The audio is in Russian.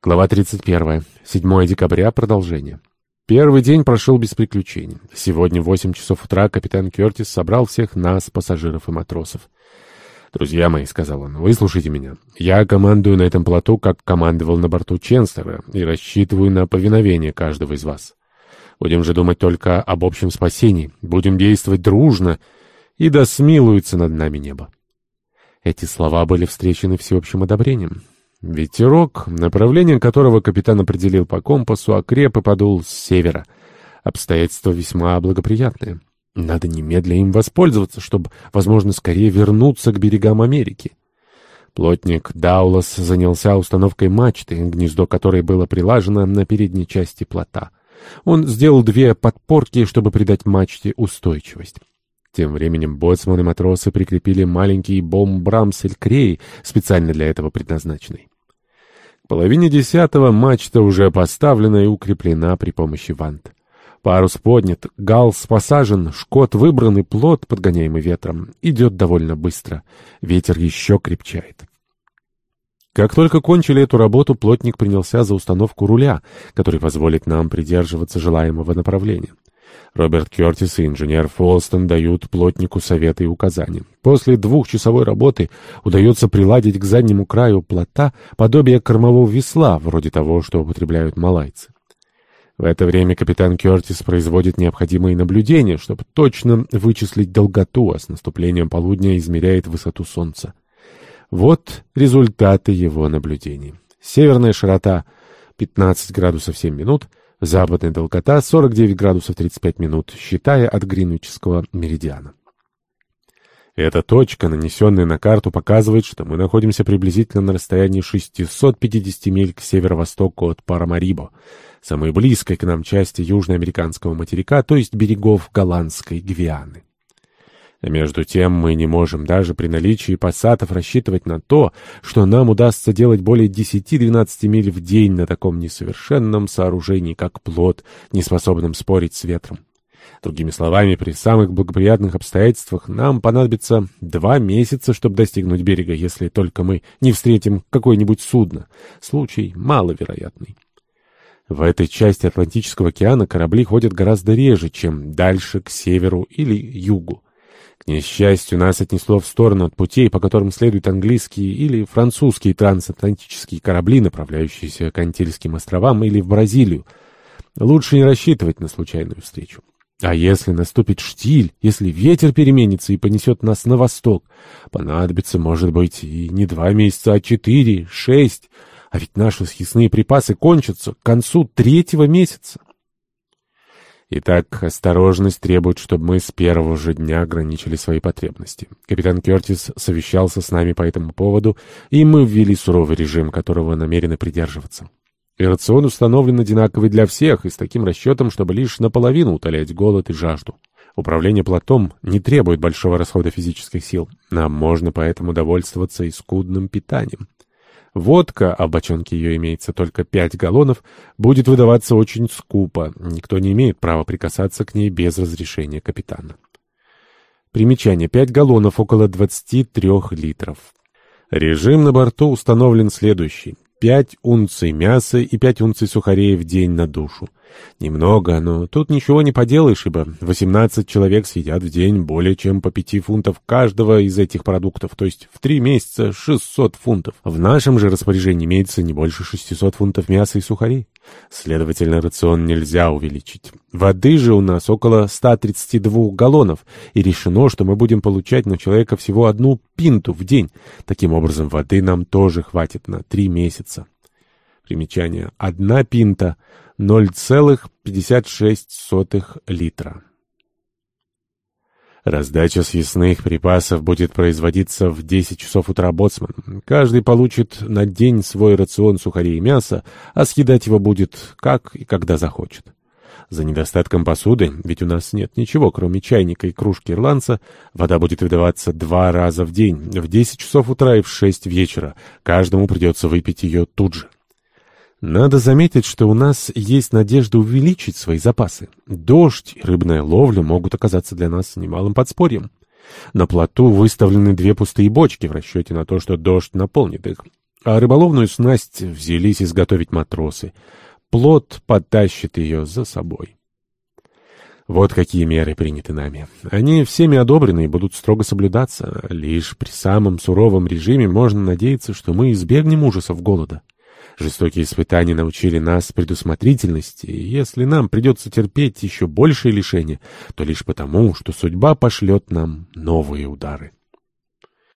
Глава 31. 7 декабря. Продолжение. Первый день прошел без приключений. Сегодня в 8 часов утра капитан Кертис собрал всех нас, пассажиров и матросов. «Друзья мои», — сказал он, — «выслушайте меня. Я командую на этом плоту, как командовал на борту Ченстера, и рассчитываю на повиновение каждого из вас. Будем же думать только об общем спасении, будем действовать дружно, и да смилуется над нами небо». Эти слова были встречены всеобщим одобрением. Ветерок, направление которого капитан определил по компасу, окреп и подул с севера. Обстоятельства весьма благоприятные. Надо немедля им воспользоваться, чтобы, возможно, скорее вернуться к берегам Америки. Плотник Даулас занялся установкой мачты, гнездо которой было прилажено на передней части плота. Он сделал 2 подпорки, чтобы придать мачте устойчивость. Тем временем боцман и матросы прикрепили маленький бомбрамсель-крей, специально для этого предназначенный. К половине 10-го мачта уже поставлена и укреплена при помощи вант. Парус поднят, галс посажен, шкот выбран и плот, подгоняемый ветром, идет довольно быстро. Ветер еще крепчает. Как только кончили эту работу, плотник принялся за установку руля, который позволит нам придерживаться желаемого направления. Роберт Кертис и инженер Фолстон дают плотнику советы и указания. После 2-часовой работы удается приладить к заднему краю плота подобие кормового весла, вроде того, что употребляют малайцы. В это время капитан Кертис производит необходимые наблюдения, чтобы точно вычислить долготу, а с наступлением полудня измеряет высоту солнца. Вот результаты его наблюдений. Северная широта 15 градусов 7 минут, западная долгота 49 градусов 35 минут, считая от Гринвичского меридиана. Эта точка, нанесенная на карту, показывает, что мы находимся приблизительно на расстоянии 650 миль к северо-востоку от Парамарибо, самой близкой к нам части южноамериканского материка, то есть берегов Голландской Гвианы. А между тем мы не можем даже при наличии пассатов рассчитывать на то, что нам удастся делать более 10-12 миль в день на таком несовершенном сооружении, как плот, неспособном спорить с ветром. Другими словами, при самых благоприятных обстоятельствах нам понадобится 2 месяца, чтобы достигнуть берега, если только мы не встретим какое-нибудь судно. Случай маловероятный. В этой части Атлантического океана корабли ходят гораздо реже, чем дальше к северу или югу. К несчастью, нас отнесло в сторону от путей, по которым следуют английские или французские трансатлантические корабли, направляющиеся к Антильским островам или в Бразилию. Лучше не рассчитывать на случайную встречу. А если наступит штиль, если ветер переменится и понесет нас на восток, понадобится, может быть, и не 2 месяца, а 4, 6, а ведь наши съестные припасы кончатся к концу 3-го месяца. Итак, осторожность требует, чтобы мы с первого же дня ограничили свои потребности. Капитан Кертис совещался с нами по этому поводу, и мы ввели суровый режим, которого намерены придерживаться. И рацион установлен одинаковый для всех, и с таким расчетом, чтобы лишь наполовину утолять голод и жажду. Управление плотом не требует большого расхода физических сил. Нам можно поэтому довольствоваться и скудным питанием. Водка, а в бочонке ее имеется только 5 галлонов, будет выдаваться очень скупо. Никто не имеет права прикасаться к ней без разрешения капитана. Примечание. 5 галлонов, около 23 литров. Режим на борту установлен следующий. 5 унций мяса и 5 унций сухарей в день на душу. Немного, но тут ничего не поделаешь, ибо 18 человек съедят в день более чем по 5 фунтов каждого из этих продуктов, то есть в 3 месяца 600 фунтов. В нашем же распоряжении имеется не больше 600 фунтов мяса и сухарей. Следовательно, рацион нельзя увеличить. Воды же у нас около 132 галлонов, и решено, что мы будем получать на человека всего 1 пинту в день. Таким образом, воды нам тоже хватит на 3 месяца. Примечание. 1 пинта — 0,56 литра. Раздача съестных припасов будет производиться в 10 часов утра боцманом. Каждый получит на день свой рацион сухарей и мяса, а съедать его будет как и когда захочет. За недостатком посуды, ведь у нас нет ничего, кроме чайника и кружки ирландца, вода будет выдаваться 2 раза в день, в 10 часов утра и в 6 вечера. Каждому придется выпить ее тут же. Надо заметить, что у нас есть надежда увеличить свои запасы. Дождь и рыбная ловля могут оказаться для нас немалым подспорьем. На плоту выставлены 2 пустые бочки в расчете на то, что дождь наполнит их. а рыболовную снасть взялись изготовить матросы. Плот потащит ее за собой. Вот какие меры приняты нами. Они всеми одобрены и будут строго соблюдаться. Лишь при самом суровом режиме можно надеяться, что мы избегнем ужасов голода. Жестокие испытания научили нас предусмотрительности, и если нам придется терпеть еще большие лишения, то лишь потому, что судьба пошлет нам новые удары.